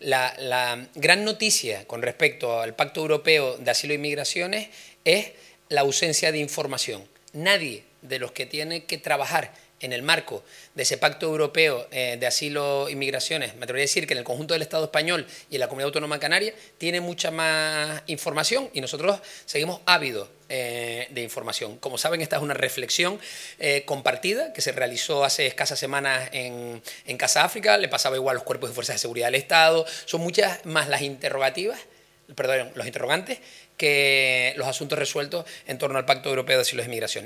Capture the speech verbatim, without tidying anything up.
La, la gran noticia con respecto al Pacto Europeo de Asilo e Inmigraciones es la ausencia de información. Nadie de los que tiene que trabajar en el marco de ese Pacto Europeo eh, de Asilo e Inmigraciones, me atrevería a decir que en el conjunto del Estado español y en la Comunidad Autónoma Canaria, tiene mucha más información y nosotros seguimos ávidos eh, de información. Como saben, esta es una reflexión eh, compartida que se realizó hace escasas semanas en, en Casa África, le pasaba igual a los cuerpos de fuerzas de seguridad del Estado, son muchas más las interrogativas, perdón, los interrogantes, que los asuntos resueltos en torno al Pacto Europeo de Asilo e Inmigración.